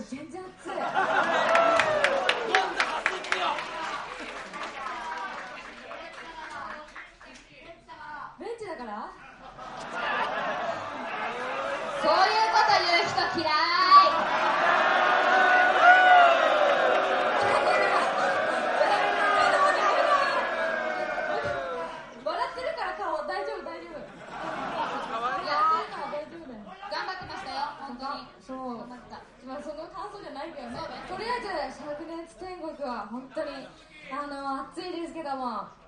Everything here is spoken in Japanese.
全然暑い。ベンチだから。 そういうこと言う人嫌い。 笑ってるから顔大丈夫大丈夫。 いや大丈夫だよ。 頑張ってましたよ本当に。 そう。 頑張った。 まあその感想じゃないけどね。 そうね。 とりあえず灼熱天国は本当に暑いですけども。